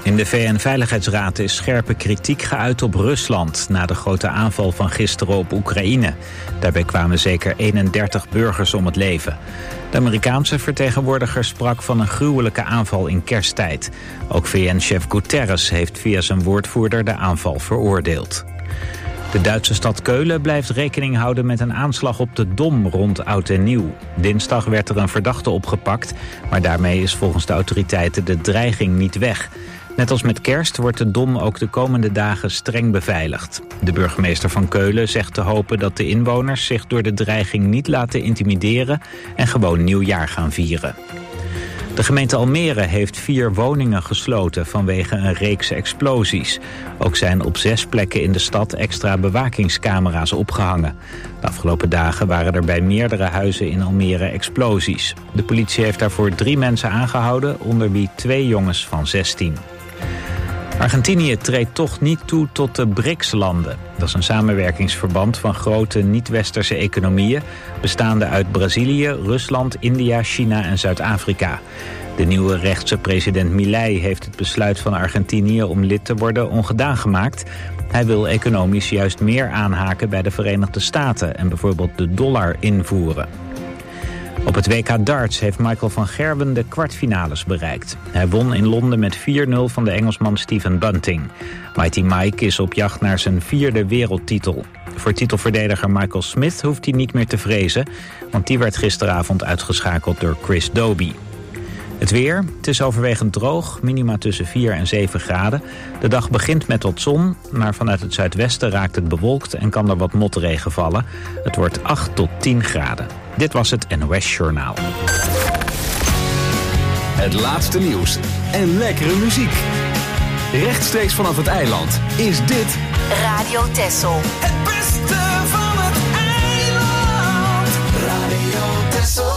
In de VN-veiligheidsraad is scherpe kritiek geuit op Rusland na de grote aanval van gisteren op Oekraïne. Daarbij kwamen zeker 31 burgers om het leven. De Amerikaanse vertegenwoordiger sprak van een gruwelijke aanval in kersttijd. Ook VN-chef Guterres heeft via zijn woordvoerder de aanval veroordeeld. De Duitse stad Keulen blijft rekening houden met een aanslag op de Dom rond Oud en Nieuw. Dinsdag werd er een verdachte opgepakt, maar daarmee is volgens de autoriteiten de dreiging niet weg. Net als met kerst wordt de Dom ook de komende dagen streng beveiligd. De burgemeester van Keulen zegt te hopen dat de inwoners zich door de dreiging niet laten intimideren en gewoon nieuwjaar gaan vieren. De gemeente Almere heeft 4 woningen gesloten vanwege een reeks explosies. Ook zijn op 6 plekken in de stad extra bewakingscamera's opgehangen. De afgelopen dagen waren er bij meerdere huizen in Almere explosies. De politie heeft daarvoor 3 mensen aangehouden, onder wie 2 jongens van 16. Argentinië treedt toch niet toe tot de BRICS-landen. Dat is een samenwerkingsverband van grote niet-westerse economieën, bestaande uit Brazilië, Rusland, India, China en Zuid-Afrika. De nieuwe rechtse president Milei heeft het besluit van Argentinië om lid te worden ongedaan gemaakt. Hij wil economisch juist meer aanhaken bij de Verenigde Staten en bijvoorbeeld de dollar invoeren. Op het WK darts heeft Michael van Gerwen de kwartfinales bereikt. Hij won in Londen met 4-0 van de Engelsman Stephen Bunting. Mighty Mike is op jacht naar zijn 4e wereldtitel. Voor titelverdediger Michael Smith hoeft hij niet meer te vrezen, want die werd gisteravond uitgeschakeld door Chris Dobie. Het weer, het is overwegend droog, minima tussen 4 en 7 graden. De dag begint met wat zon, maar vanuit het zuidwesten raakt het bewolkt en kan er wat motregen vallen. Het wordt 8 tot 10 graden. Dit was het NOS Journaal. Het laatste nieuws en lekkere muziek. Rechtstreeks vanaf het eiland is dit Radio Texel. Het beste van het eiland. Radio Texel.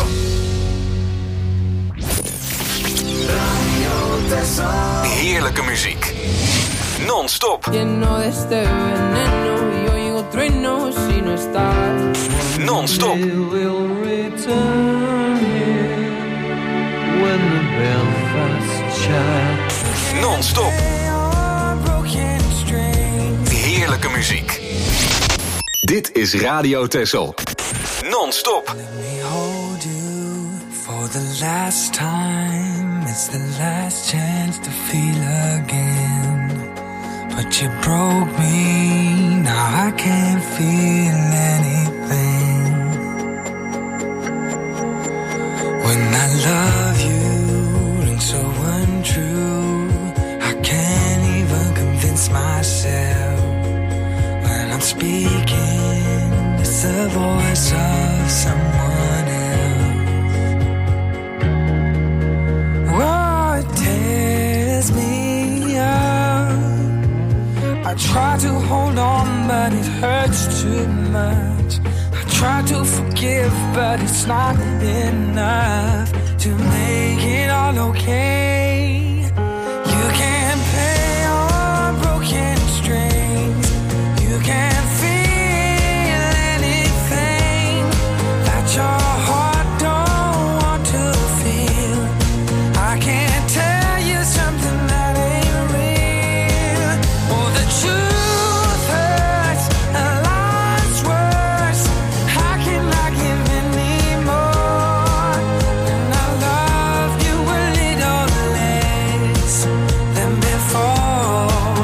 Radio Texel. heerlijke muziek. Non-stop. Non-stop. Non-stop. Heerlijke muziek. Dit is Radio Texel. Non-stop. Let me hold you for the last time. It's the last chance to feel again. But you broke me, now I can't feel anything. When I love you, and so untrue, I can't even convince myself. When I'm speaking, it's the voice of someone else. Oh, it tears me up. I try to hold on, but it hurts too much. I try to forgive, but it's not enough to make it all okay. You can't play on broken strings. You can't feel anything that your heart don't want to feel. I can't tell you something that ain't real. Oh, the truth hurts and life's worse. How can I give anymore? And I love you a little less than before.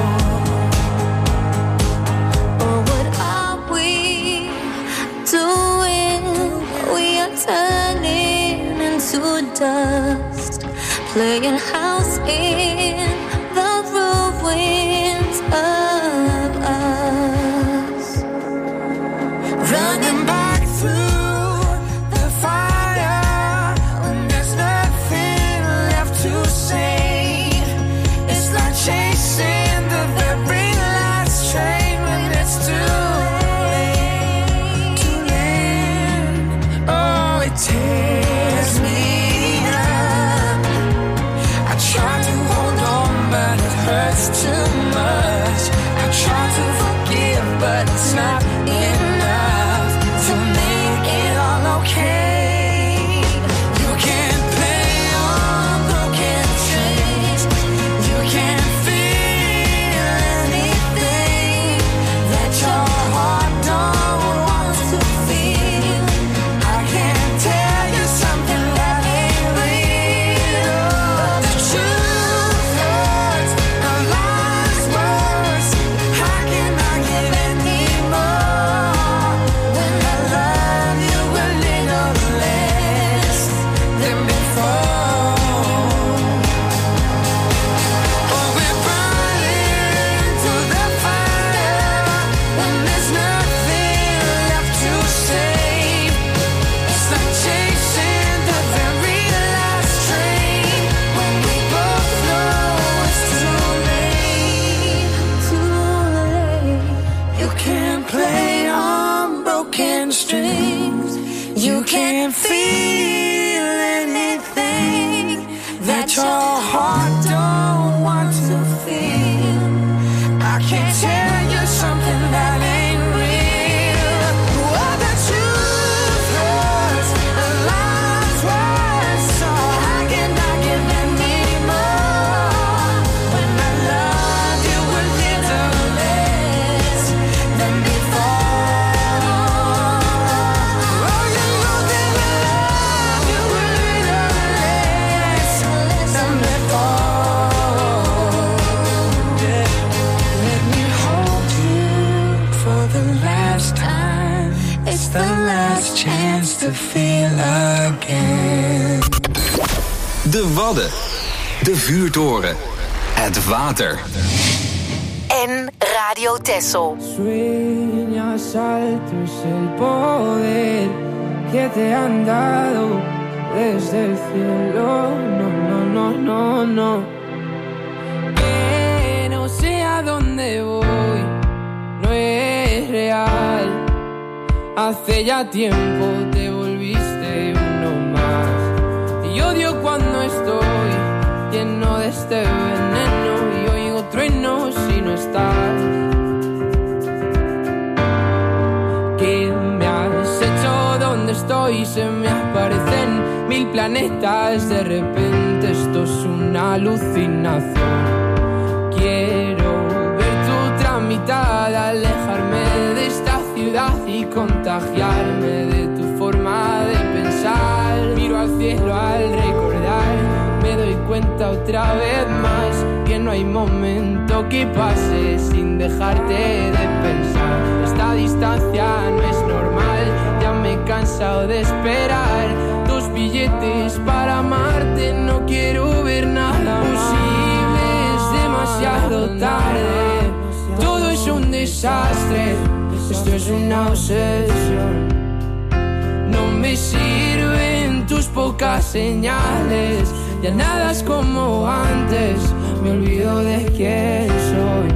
Or what are we doing? We are turning into dust, playing house in the ruins of us. Running back through the fire when there's nothing left to say. It's like chasing the very last train when it's too late. Too late. Oh, it tears me up. again. De Wadden, de vuurtoren, het water. En Radio Texel. Sueñas alto es el poder que te han dado desde el cielo. No, no, no, no, no. Que no sé a dónde voy, no es real. Hace ya tiempo te volviste uno más. Y odio cuando estoy lleno de este veneno y oigo truenos si no estás. ¿Qué me has hecho? ¿Dónde estoy? Se me aparecen 1000 planetas. De repente esto es una alucinación. Quiero ver tu tramitada, alejarme de esta ciudad y contagiarme de tu forma de pensar. Miro al cielo al recordar, me doy cuenta otra vez más que no hay momento que pase sin dejarte de pensar. Esta distancia no es normal, ya me he cansado de esperar. 2 billetes para amarte, no quiero ver nada posible, es demasiado tarde. Todo es un desastre, esto es una obsesión. No me sirven tus pocas señales, ya nada es como antes, me olvido de quién soy.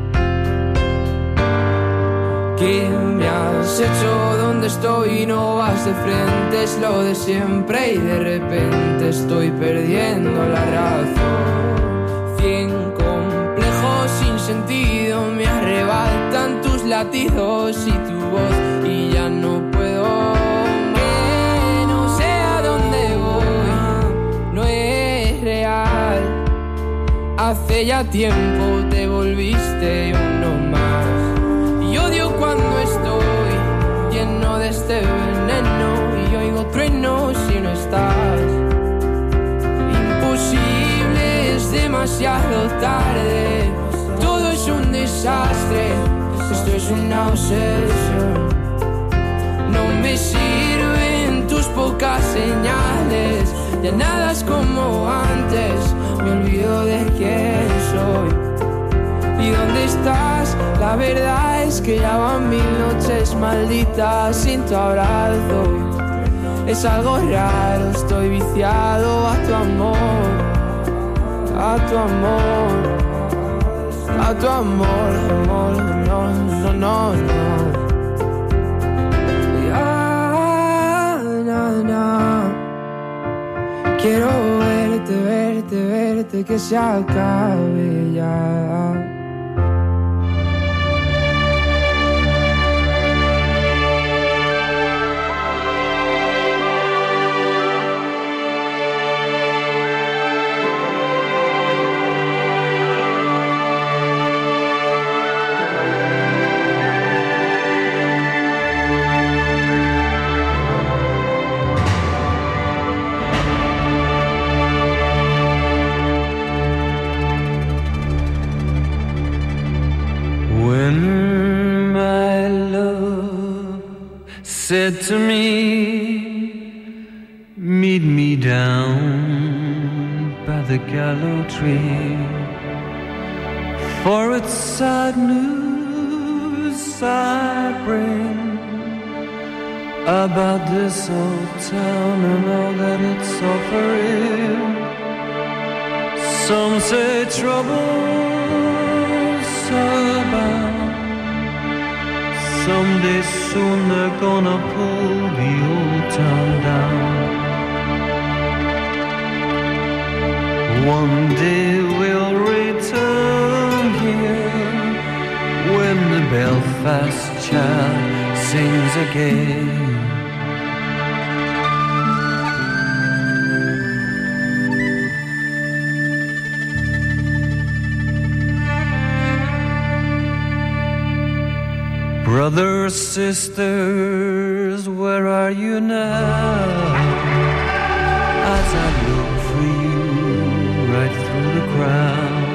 ¿Qué me has hecho? ¿Dónde estoy? No vas de frente, es lo de siempre y de repente estoy perdiendo la razón. 100 complejos sin sentido me arrebatan tus latidos y tu voz y ya no puedo. Que no sé a dónde voy, no es real. Hace ya tiempo te volviste uno más. Y odio cuando estoy lleno de este veneno y oigo truenos si no estás. Imposible, es demasiado tarde. Todo es un desastre, esto es una obsesión. No me sirven tus pocas señales, ya nada es como antes, me olvido de quién soy. ¿Y dónde estás? La verdad es que ya van 1000 noches malditas sin tu abrazo. Es algo raro, estoy viciado a tu amor, a tu amor, a tu amor, amor, no, no, no, no. Ya, na, na. Quiero verte, verte, verte, que se acabe ya. Said to me, meet me down by the gallows tree, for it's sad news I bring about this old town and all that it's offering. Some say trouble's about. Someday soon they're gonna pull the old town down. One day we'll return here when the Belfast child sings again. Brothers, sisters, where are you now? As I look for you right through the crowd.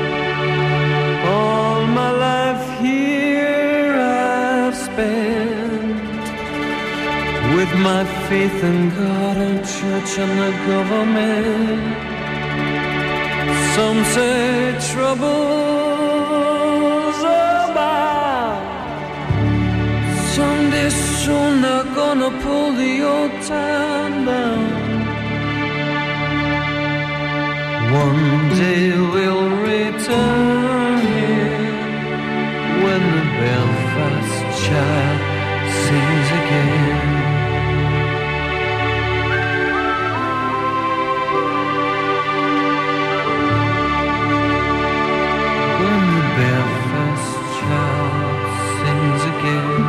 All my life here I've spent with my faith in God and church and the government. Some say troubles abound. Someday soon they're gonna pull the old town down. One day we'll return here when the Belfast child sings again. When the Belfast child sings again.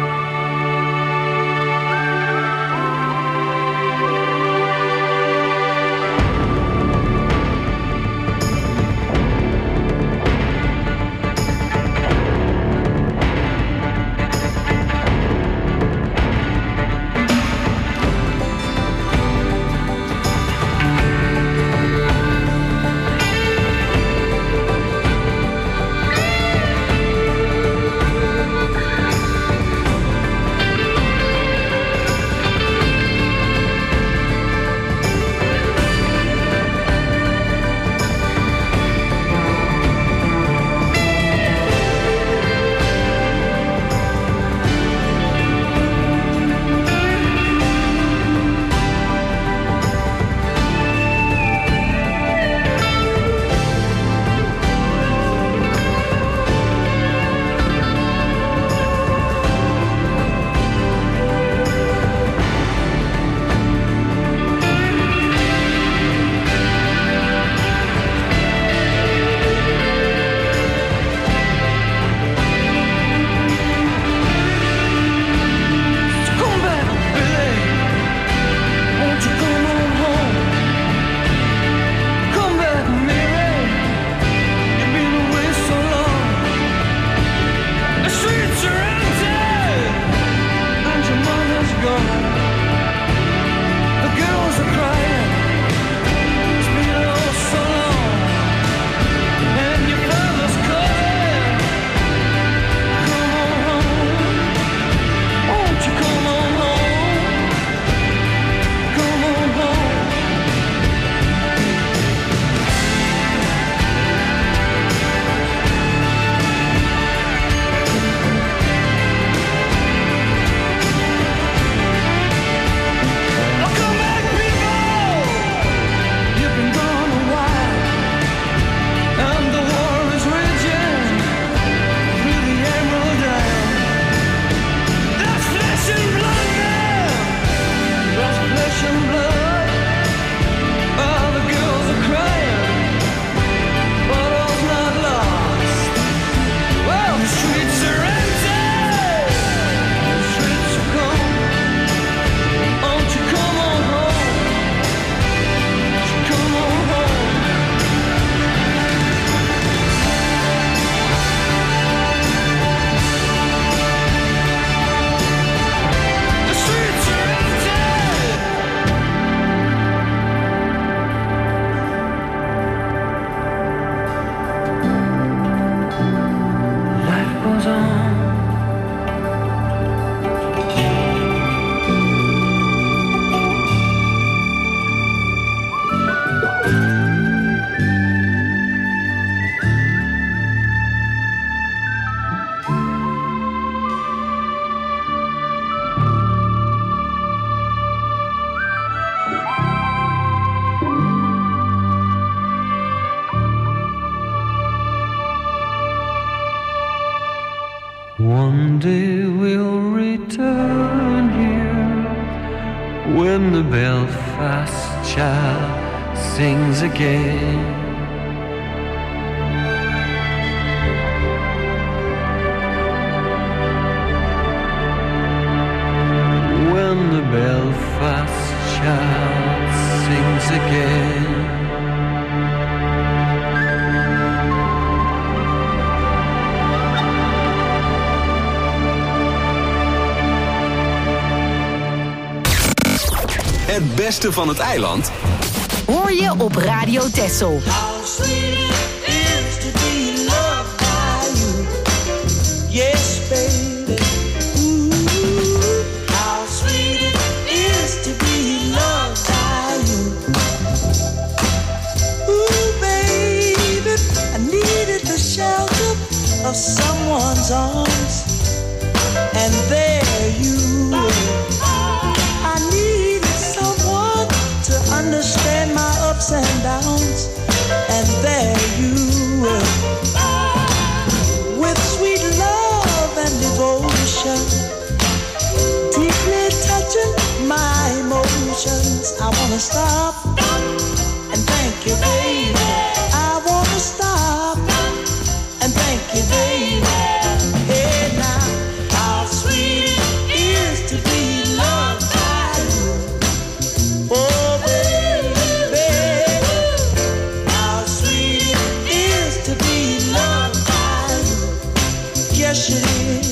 One day we'll return here when the Belfast child sings again. When the Belfast child sings again. Het beste van het eiland hoor je op Radio Texel. Yes, baby. Ooh, how sweet it someone's arms, and there you were. I needed someone to understand my ups and downs, and there you were. With sweet love and devotion, deeply touching my emotions. I wanna stop and thank you, baby. I wanna stop and thank you, baby. Hey now, how sweet it is to be loved by you. Oh baby, how sweet it is to be loved by you. Yes it is.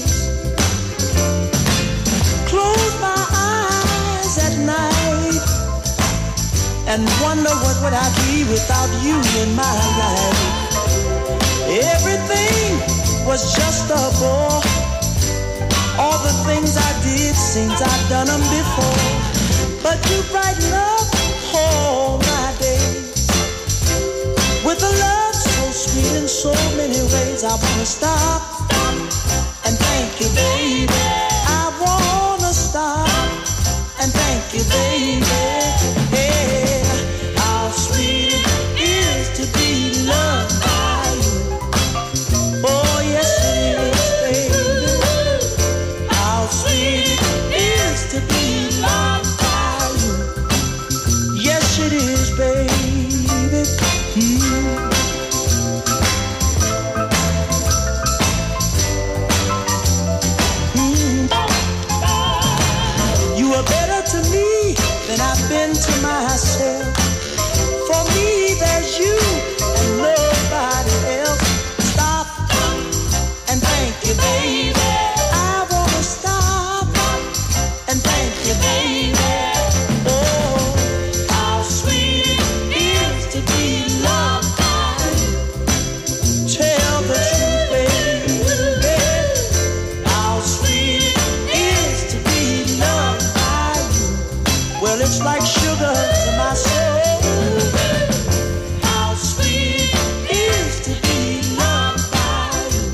Close my eyes at night and wonder what would I be without you in my life. Everything was just a bore. All the things I did seems I've done them before. But you brighten up all my days with a love so sweet in so many ways. I wanna stop and thank you, baby. I wanna stop and thank you, baby. Hey, how sweet it is to be loved by you. Oh yes it is, baby. How sweet it is to be loved by you. Yes it is, baby. You are better to me than I've been to myself. For me there's you and nobody else. Stop and thank you, baby. I wanna stop and thank you, baby. Oh, how sweet it is to be loved by you. Tell the truth, baby. How sweet it is to be loved by you. Well, it's like sugar to my soul. How sweet it is to be loved by you.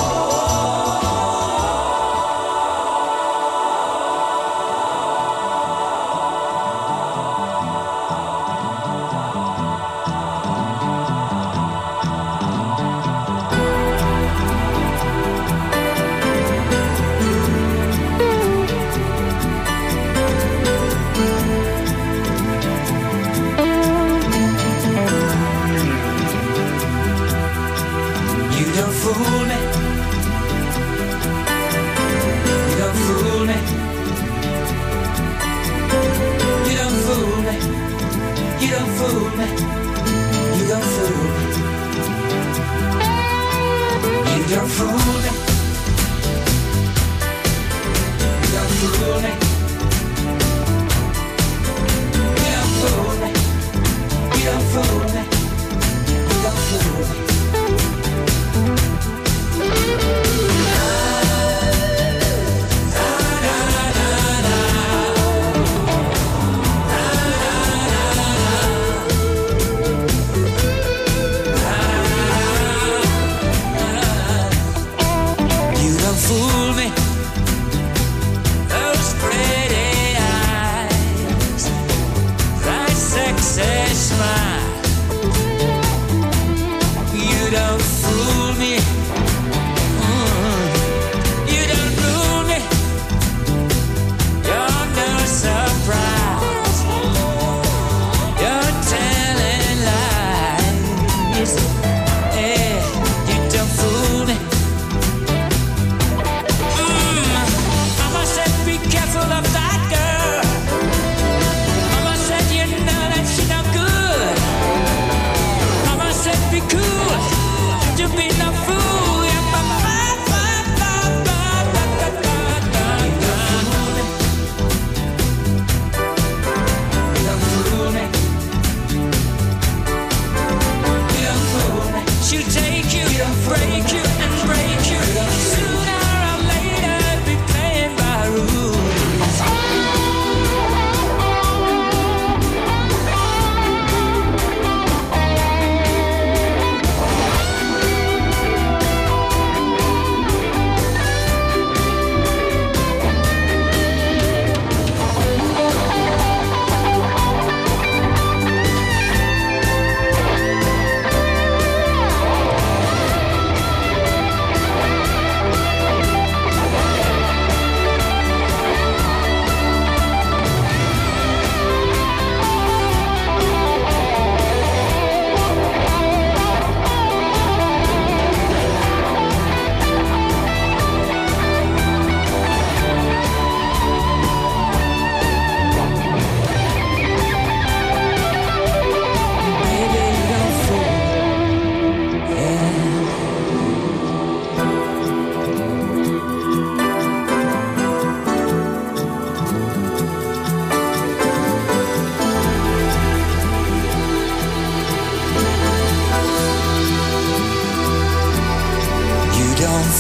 You don't fool me. You don't fool me. You don't fool me. You don't fool me. You don't fool me. You don't fool me. You don't fool me. You don't fool me. You don't fool me. You don't fool me. You don't fool me. Those pretty eyes, that sexy smile. You don't fool me. You don't fool me. You're no surprise. You're telling lies. Hey, you don't fool me. Mama said be careful of that girl. Mama said you know that she no good. Mama said be cool. To be no fool. Yeah, ba, ba, ba, ba, ba, ba, ba, ba, ba. You don't fool me. You don't fool me. She'll take you, break you, and break you. Sooner or later, be playing by rules.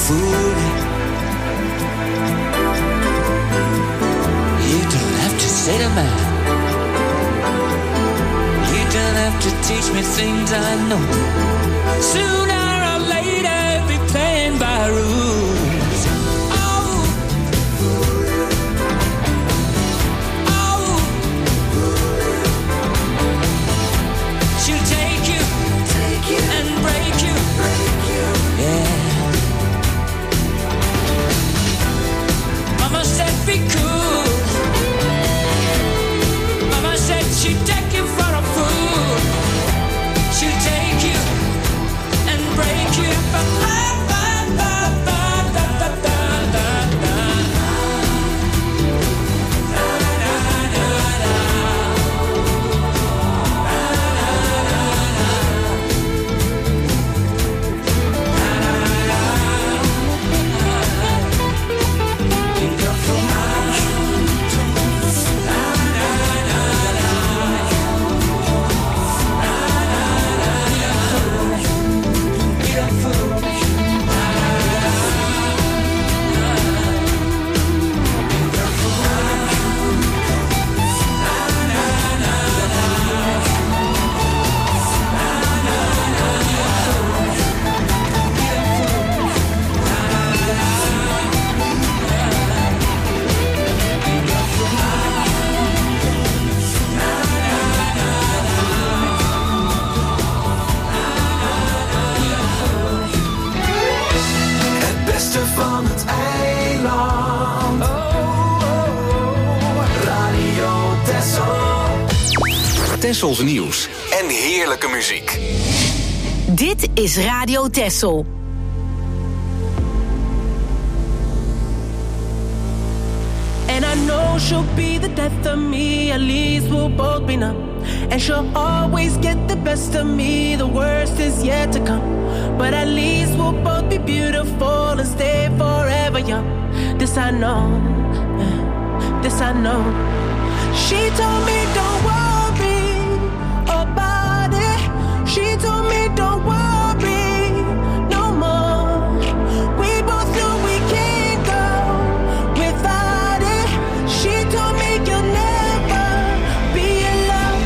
fooling. You don't have to say to man. You don't have to teach me things I know. Sooner or later, be playing by rules. Oh, oh, she'll take you and break you. Yeah. Mama said be cool. Mama said she'd take you for a fool. She'll take you and break you. Tessels nieuws en heerlijke muziek. Dit is Radio Tessel. And I know she'll be the death of me, at least we'll both be numb. And she'll always get the best of me, the worst is yet to come. But at least we'll both be beautiful and stay forever young. This I know, this I know. She told me don't worry about it. She told me don't worry no more. We both know we can't go without it. She told me you'll never be alone.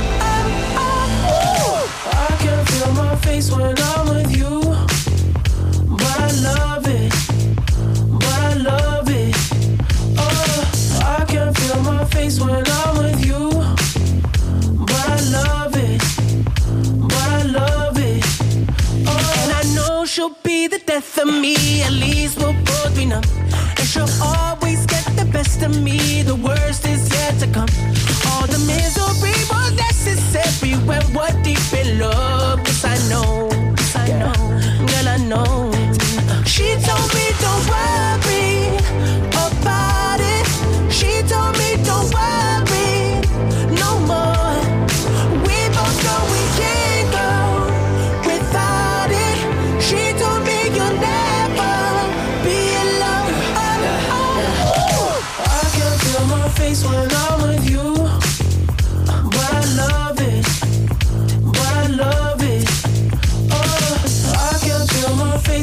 I can feel my face when I'm with you, but I love it, but I love it. Oh, I can feel my face when I'm with you, but I love it, but I love it. Oh, and I know she'll be the death of me, at least we'll both be numb. And she'll always get the best of me, the worst is yet to come. All the misery was necessary when we're deep in love. Cause I know, girl I know. She told me don't worry about it. She told me don't worry no more. We both know we can't go without it. She told me you'll never be alone. I can feel my face when I'm with you, but I love it, but I love it. Oh, I can feel my face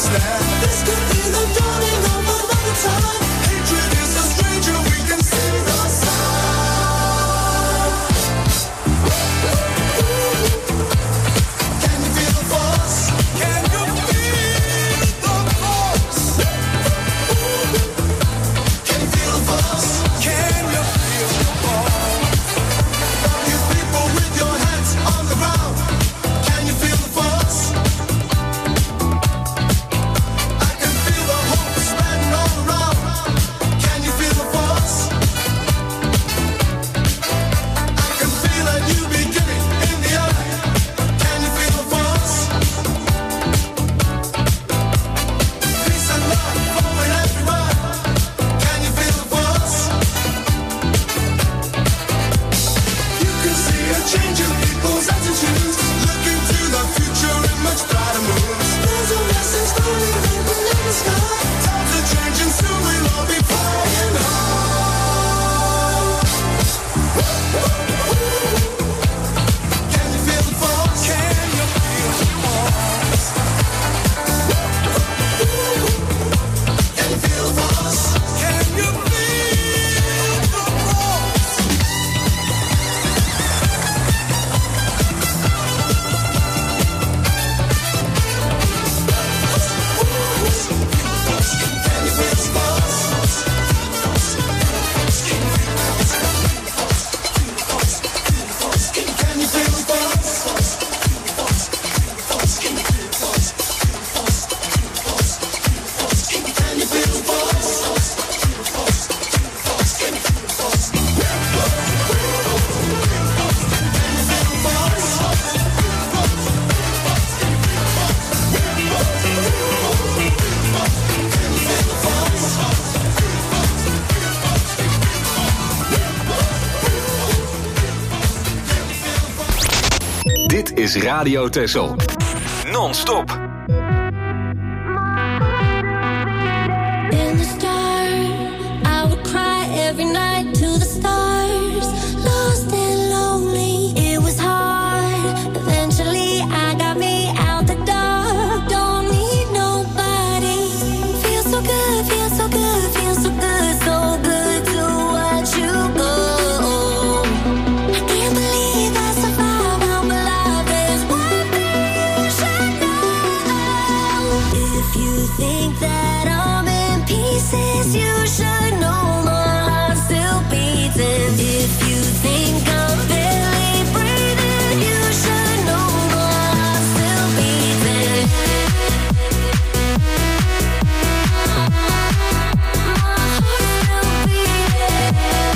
understand. This could be the dawning of another time. Hatred is a stranger, we can see the sign. Can you feel the force? Can you feel the force? Can you feel the force? Can you feel the force? All you people with your hands on the ground, can you feel the force? I can feel the hope spreading all around. Can you feel the force? I can feel a new beginning in the air. Can you feel the force? Peace and love flowing everywhere. Can you feel the force? You can see a change in people's attitudes, looking to the future in much brighter moods. There's a message starting in the sky. Times are changing, soon we'll all be flying high. Can you feel the force? Can you feel the force? Can you feel the force? Can you feel the force? Dit is Radio Texel. Non-stop. In the start, I would cry every night to the stars. Lost and lonely, it was hard. Eventually, I got me out the dark. Don't need nobody. Feels so good, feels so good, feels so good, so good to watch you go. I can't believe I survived. I'm alive. There's one thing you should know. If you think that I'm in pieces, you should know my heart still beating. If you think I'm barely breathing, you should know my heart still beating. My heart still beating.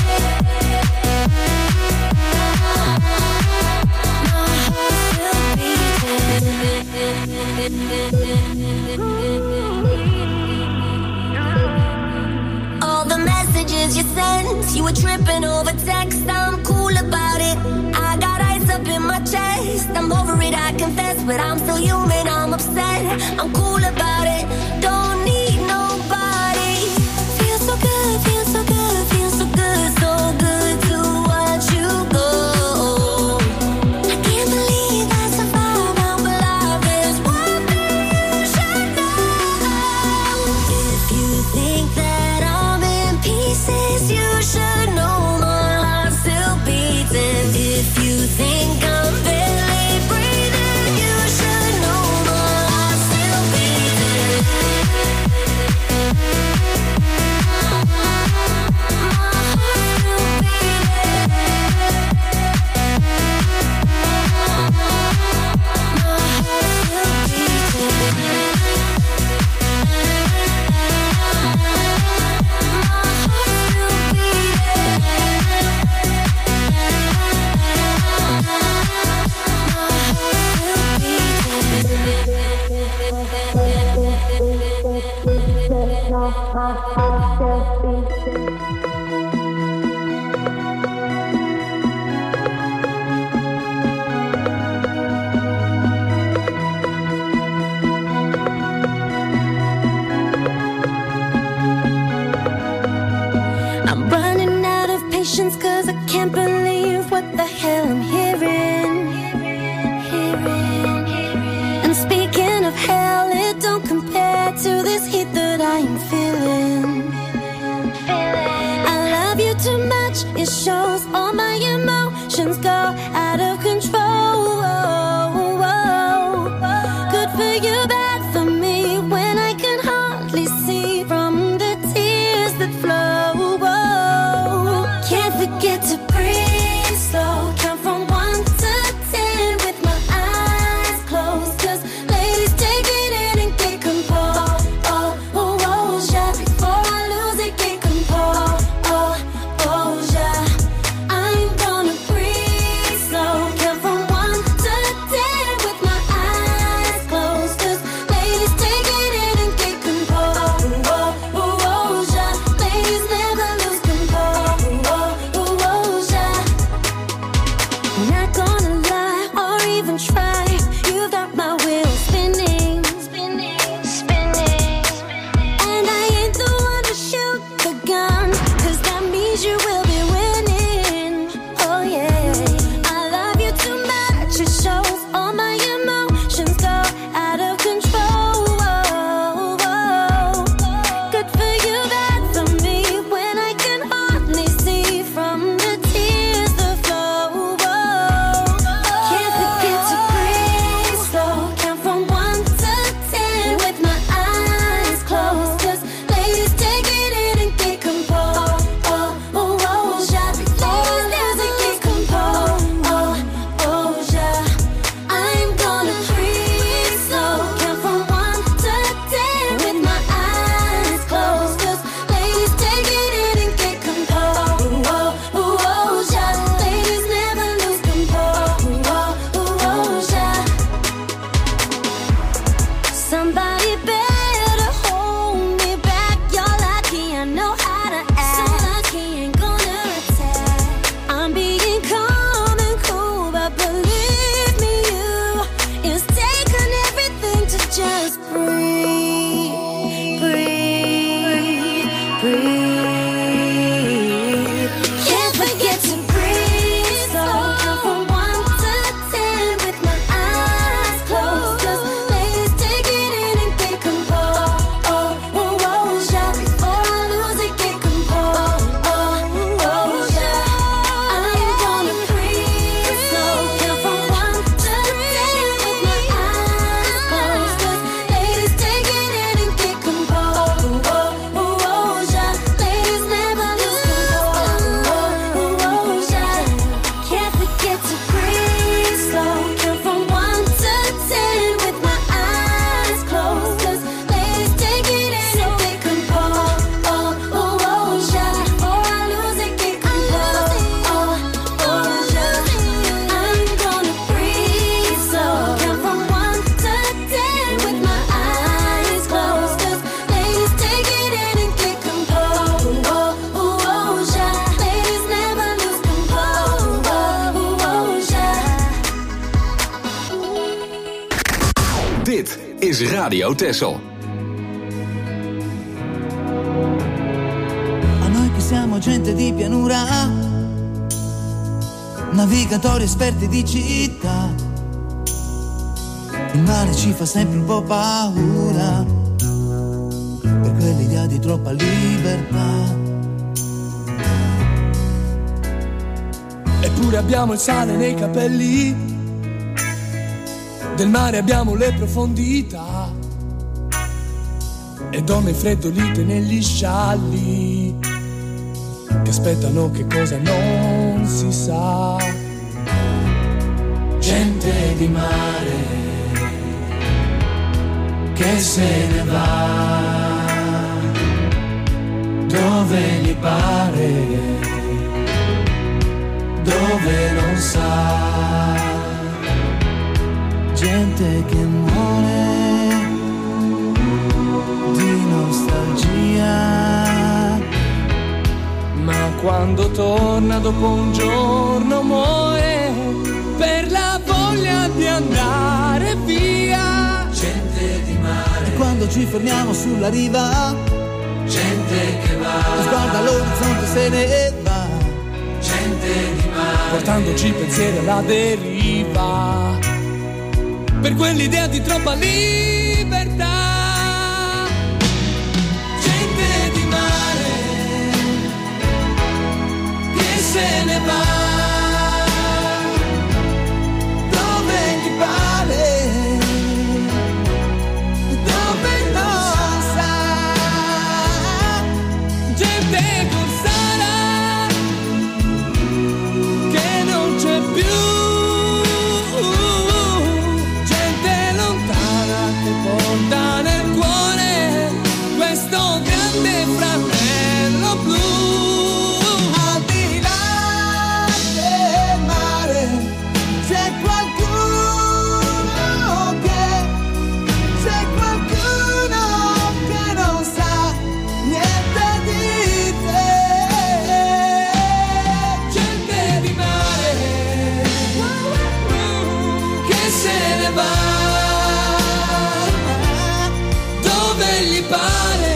All the messages you sent, you were tripping over text. I'm cool about it. I got ice up in my chest. I'm over it, I confess, but I'm still human. I'm upset. I'm cool about it. Don't need nobody. Feels so good, feels so good, feels so good, so good to watch you go. I can't believe I survived. I'm alive. There's one thing you should know. If you think that I'm in pieces, you should know my heart still beating. If you think I'm barely breathing, you should know my heart still beating. I'm running out of patience 'cause I can't believe what the hell I'm hearing. And speaking of hell, it don't compare Radio Texel. A noi che siamo gente di pianura, navigatori esperti di città, il mare ci fa sempre un po' paura, per quell'idea di troppa libertà. Eppure abbiamo il sale nei capelli, del mare abbiamo le profondità, e donne freddolite negli scialli che aspettano che cosa non si sa. Gente di mare che se ne va dove gli pare, dove non sa. Gente che muore di nostalgia, ma quando torna dopo un giorno muore per la voglia di andare via. Gente di mare, e quando ci fermiamo sulla riva, gente che va, guarda l'orizzonte se ne va. Gente di mare, portandoci pensieri alla deriva, per quell'idea di troppa libertà. Gente di mare che se ne va dove gli pare, dove non sa. Gente con sala che non c'è più, porta nel cuore questo grande fratello blu. Al di là del mare c'è qualcuno che non sa niente di te. Gente di mare che se ne va gli pare,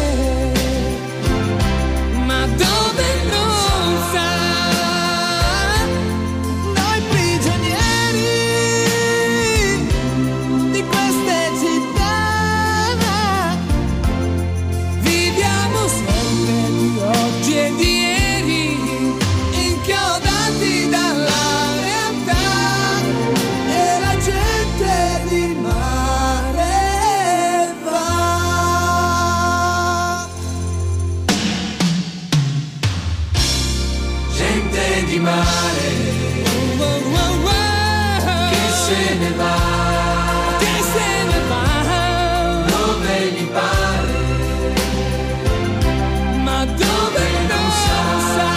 ma dove non sa. Noi prigionieri di queste città viviamo sempre di oggi e di ieri, inchiodati dalla realtà, e la gente di mare va. Di mare che se ne va, dove gli pare, ma dove non sa.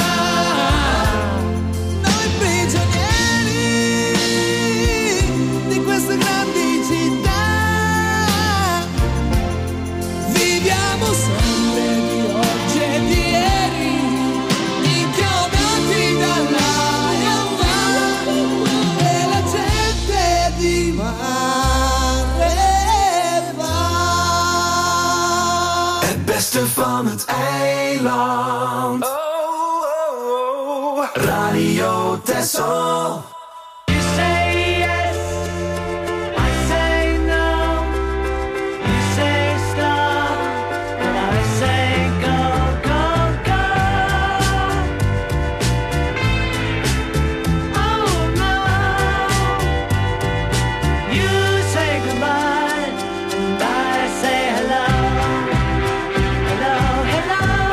Noi prigionieri di queste grandi città viviamo sempre di oggi e di ieri, inchiodati dalla realtà, e la gente di mare va. het beste van het eiland. Radio Texel.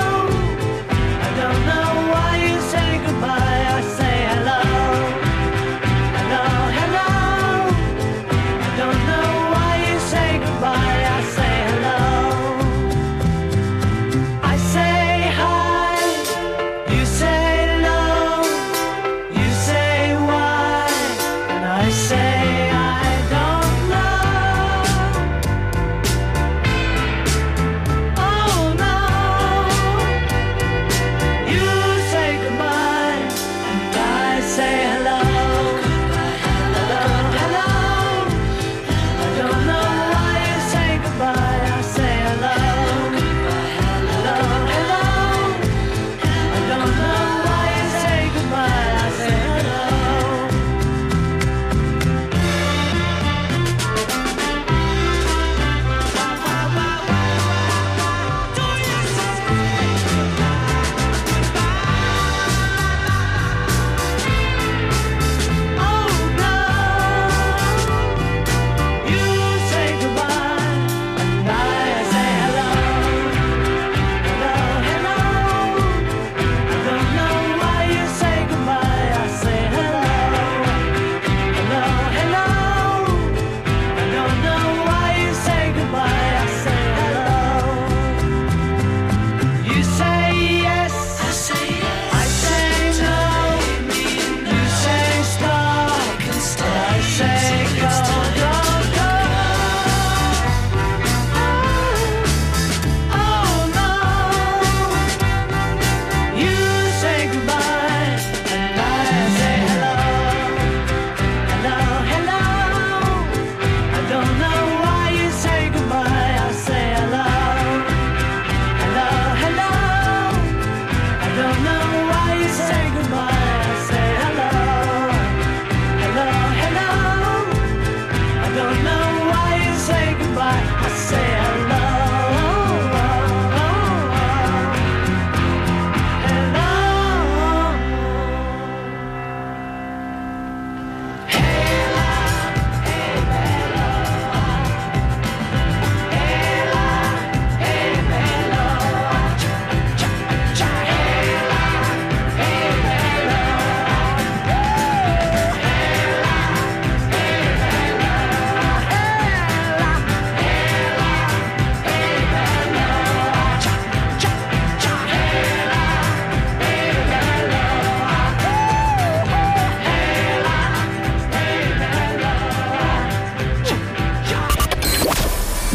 I don't know why you say goodbye. I say hello.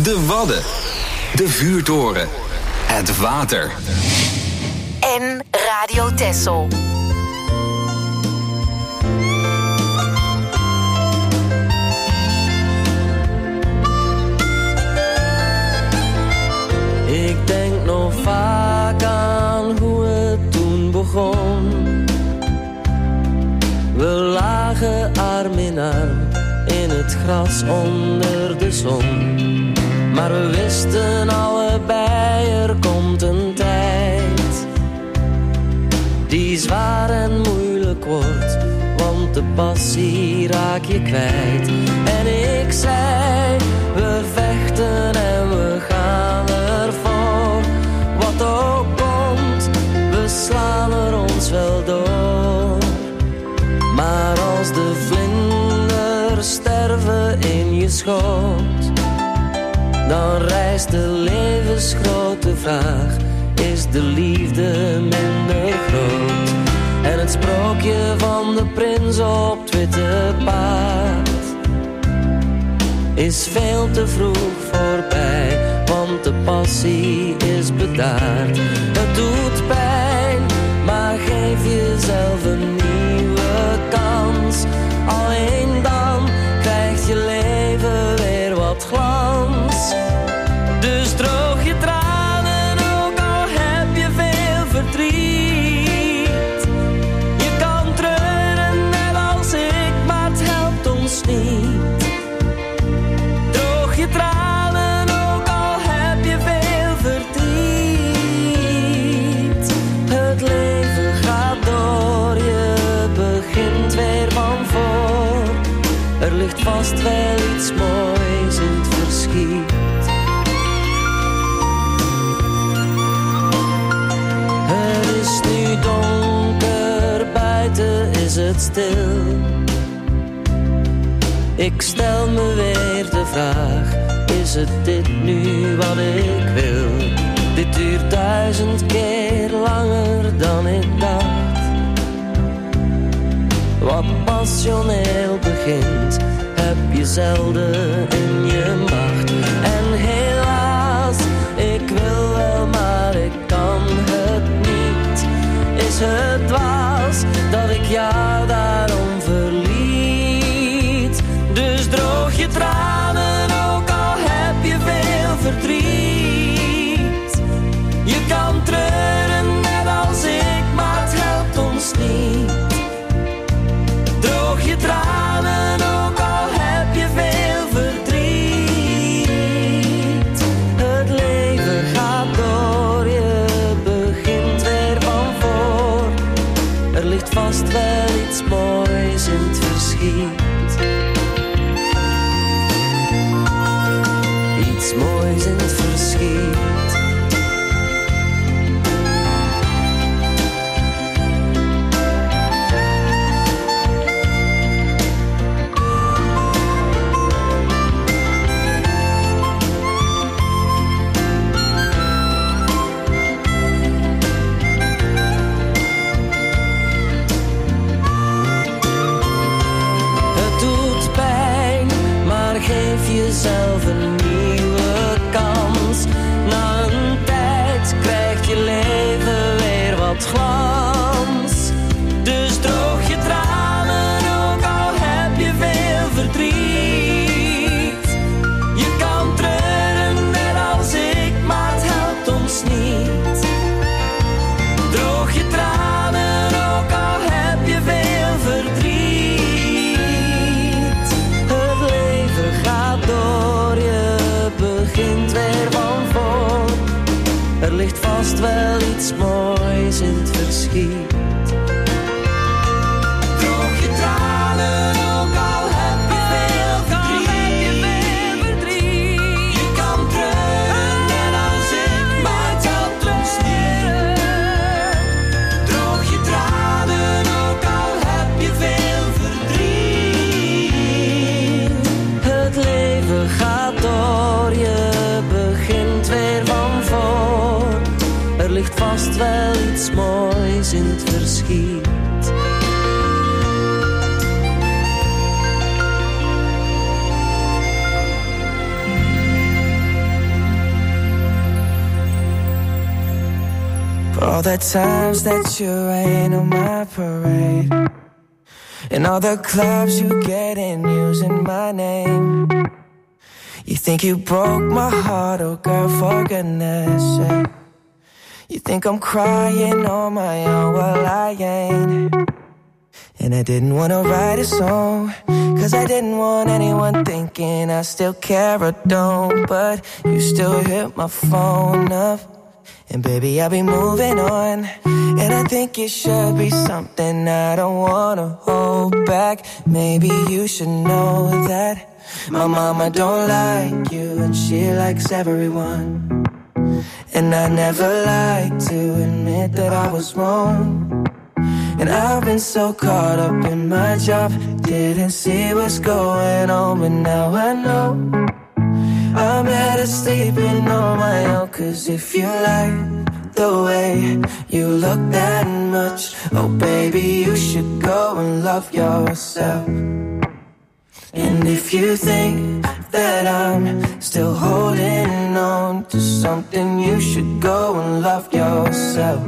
De Wadden. De vuurtoren. Het water. En Radio Texel. Ik denk nog vaak aan hoe het toen begon. We lagen arm in arm in het gras onder de zon. Maar we wisten allebei, er komt een tijd die zwaar en moeilijk wordt, want de passie raak je kwijt. En ik zei, we vechten en we gaan ervoor. Wat ook komt, we slaan er ons wel door. Maar als de vlinders sterven in je schoot, dan rijst de levensgrote vraag, is de liefde minder groot? En het sprookje van de prins op het witte paard is veel te vroeg voorbij, want de passie is bedaard. Het doet pijn, maar geef jezelf een nieuwe kans. Alleen dan krijgt je leven weer wat glans. Dus droog je tranen, ook al heb je veel verdriet. Je kan treuren net als ik, maar het helpt ons niet. Droog je tranen, ook al heb je veel verdriet. Het leven gaat door, je begint weer van voor. Er ligt vast wel iets moois in het verschiet. Het is nu donker, buiten is het stil. Ik stel me weer de vraag, is het dit nu wat ik wil? Dit duurt 1000 keer langer dan ik dacht. Wat passioneel begint, heb je zelden in je macht. En helaas, ik wil wel, maar ik kan het niet. Is het dwaas dat ik jou daarom verliet? Dus droog je tranen, ook al heb je veel verdriet. Je kan treuren net als ik, maar het helpt ons niet. Droog je tranen, ook al heb je veel verdriet. Het leven gaat door, je begint weer van voor. Er ligt vast wel iets moois in het verschiet. Iets moois in het verschiet. Geef jezelf een nieuwe kans. Na een tijd krijgt je leven weer wat glans. Dus droog je tranen, ook al heb je veel verdriet. Je kan treuren net als ik, maar het helpt ons niet. Droog je tranen, ook al heb je veel verdriet. Gaat door, je begint weer van voor. Er ligt vast wel iets moois in het verschiet. Droog je tranen, ook al heb je veel verdriet. Je kan treuren net als ik, maar het helpt ons niet. Droog je tranen, ook al heb je veel verdriet. Het leven gaat door, je begint weer van voor. Er ligt vast wel iets moois in het verschiet. all the times that you rain on my parade, and all the clubs you get in using my name. You think you broke my heart, oh girl, for goodness sake. You think I'm crying on my own, well I ain't. And I didn't wanna write a song, cause I didn't want anyone thinking I still care or don't. But you still hit my phone up, and baby I'll be moving on. And I think it should be something I don't wanna hold back. Maybe you should know that my mama don't like you, and she likes everyone. And I never like to admit that I was wrong. And I've been so caught up in my job, didn't see what's going on. But now I know I'm better sleeping on my own. Cause if you like the way you look that much, oh baby, you should go and love yourself. And if you think that I'm still holding on to something, you should go and love yourself.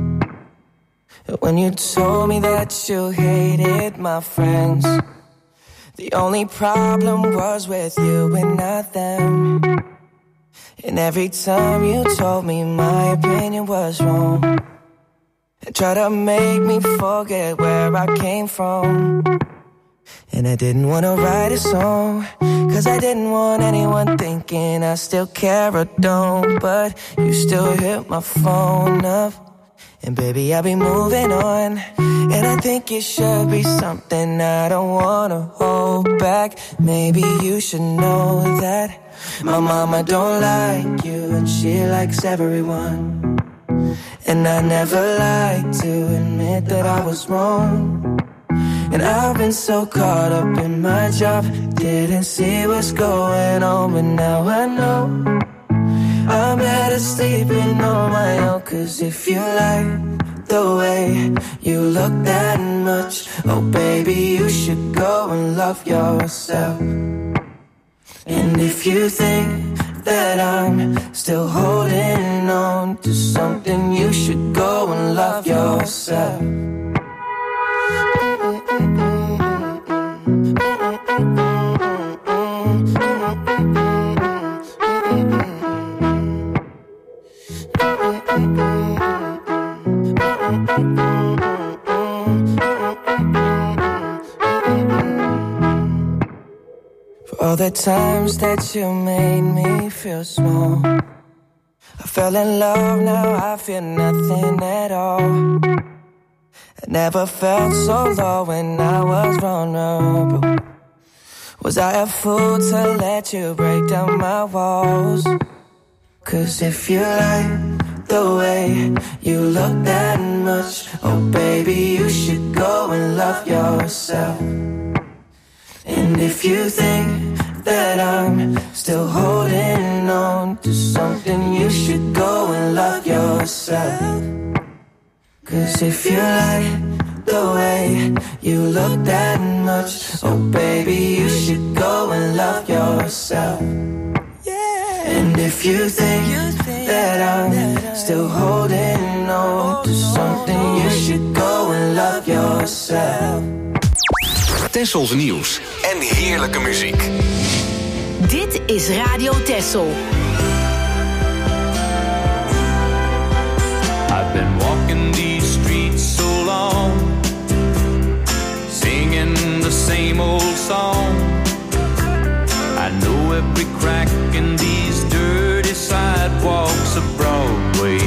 When you told me that you hated my friends, the only problem was with you and not them. And every time you told me my opinion was wrong, and tried to make me forget where I came from. And I didn't want to write a song, cause I didn't want anyone thinking I still care or don't. But you still hit my phone up, and baby I'll be moving on. And I think it should be something I don't wanna hold back. Maybe you should know that my mama don't like you, and she likes everyone. And I never like to admit that I was wrong. And I've been so caught up in my job, didn't see what's going on. But now I know I'm better sleeping on my own. Cause if you like the way you look that much, oh baby, you should go and love yourself. And if you think that I'm still holding on to something, you should go and love yourself. For all the times that you made me feel small, I fell in love, now I feel nothing at all. I never felt so low when I was vulnerable. Was I a fool to let you break down my walls? Cause if you like the way you look that much, oh baby, you should go and love yourself. And if you think that I'm still holding on to something, you should go and love yourself. Cause if you like the way you look that much, oh baby, you should go and love yourself. And if you think that I'm still holding on to something, you should go and love yourself. Tessels nieuws en heerlijke muziek. Dit is Radio Tessel. I've been walking these streets so long, singing the same old song. I know every crack in these dirty sidewalks of Broadway,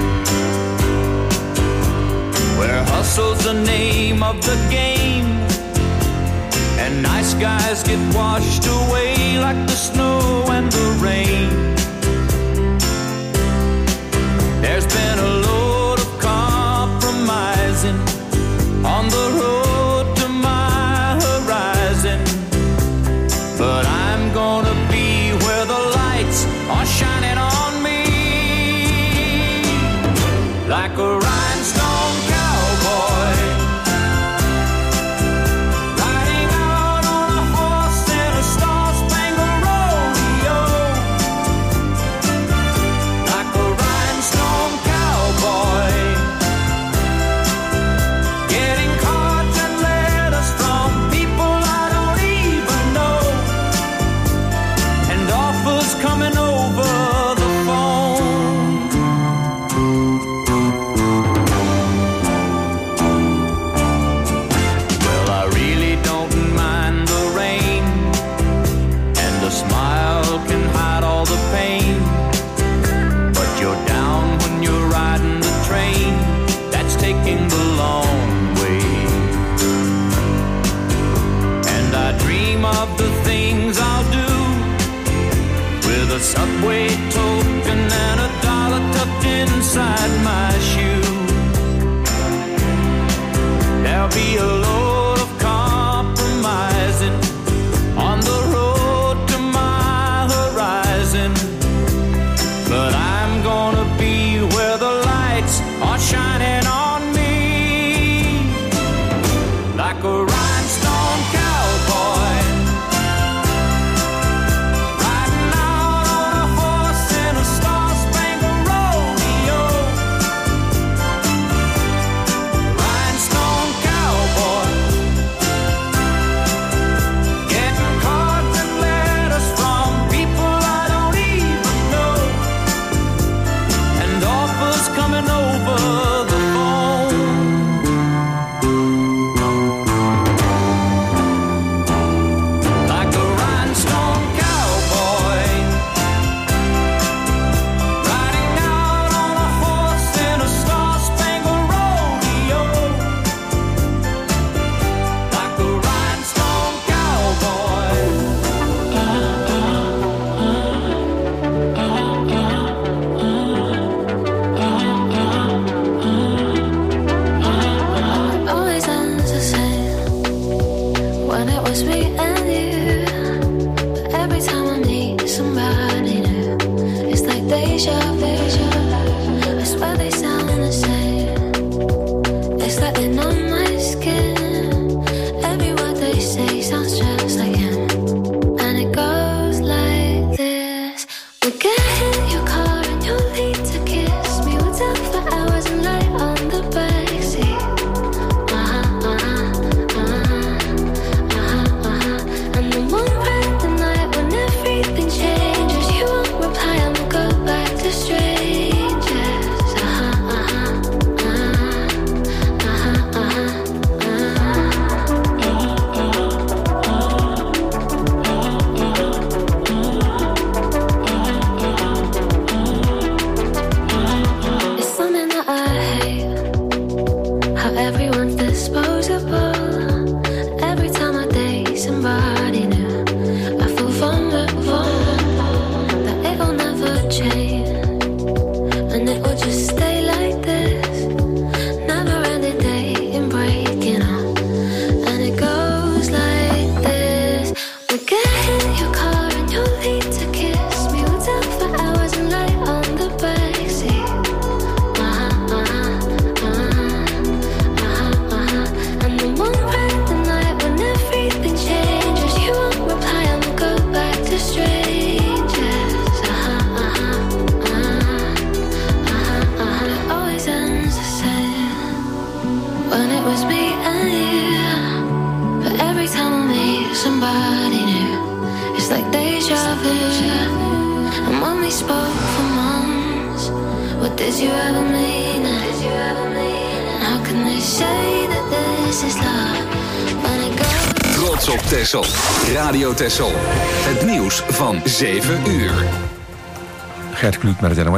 where hustle's the name of the game, and nice guys get washed away like the snow and the rain. There's been a load of compromising on the road to my horizon, but I'm gonna be where the lights are shining on me, like a rhinestone cowboy, riding out on a horse in a star-spangled rodeo. Trots op Texel. Radio Texel. Het nieuws van 7 uur. Gert Kluk met het NOS.